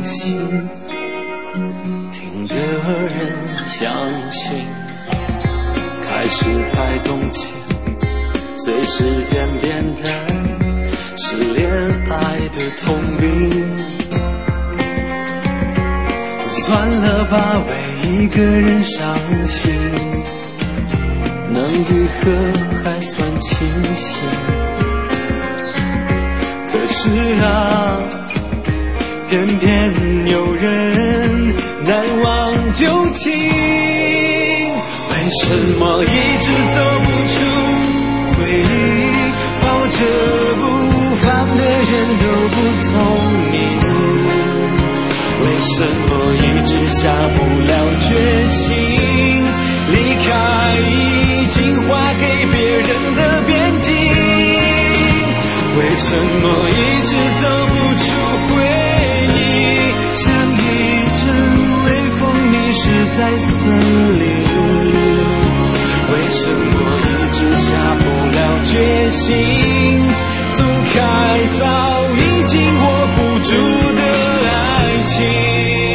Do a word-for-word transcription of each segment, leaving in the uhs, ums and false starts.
心，听得人相信，开始太动情，随时间变淡，是恋爱的通病。算了吧，为一个人伤心，能愈合还算庆幸。可是啊，偏偏有人难忘旧情，为什么一直走不出回忆？抱着不放的人都不聪明，为什么一直下不了决心？离开已经划给别人的边境，为什么一直走不出回忆？像一阵微风迷失在森林，为什么一直下不了决心？松开早已经握不住的爱情。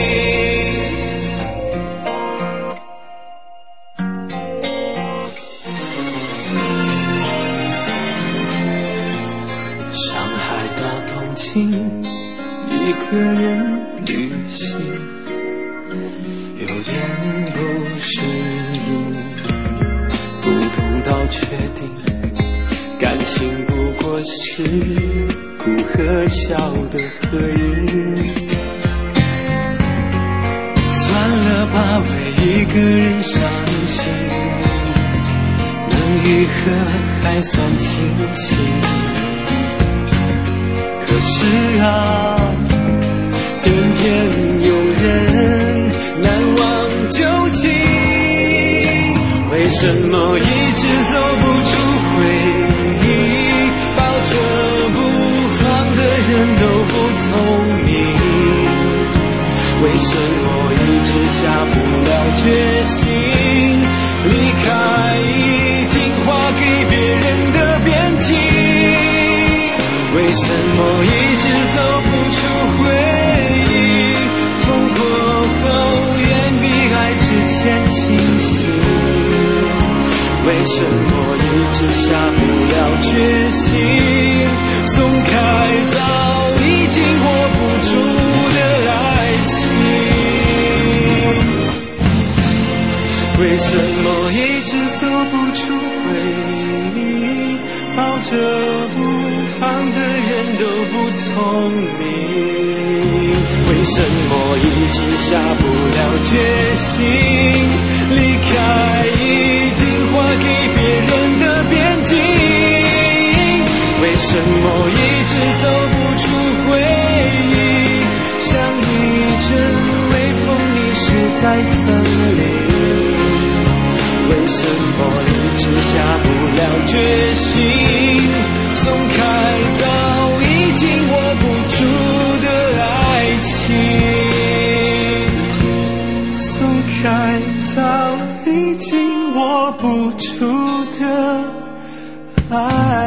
上海到东京，一个人旅行，有点不适应，不痛到确定感情不过是哭和笑的合影。算了吧，为一个人伤心，能愈合还算庆幸。可是啊，偏偏有人难忘旧情，为什么一直走不出回忆？抱着不放的人都不聪明，为什么一直下不了决心？离开已经划给别人的边境，为什么一直走不出回忆？痛过后远比爱之前清醒，为什么一直下不了决心？松开早已经握不住的爱情，为什么一直走不出回忆？抱着不放的人都不聪明，为什么一直下不了决心？离开已经划给别人的边境，为什么一直走不出回忆？像一阵微风迷失在森林，为什么一直下不了决心？松开早已经握不住的爱情，松开早已经握不住的爱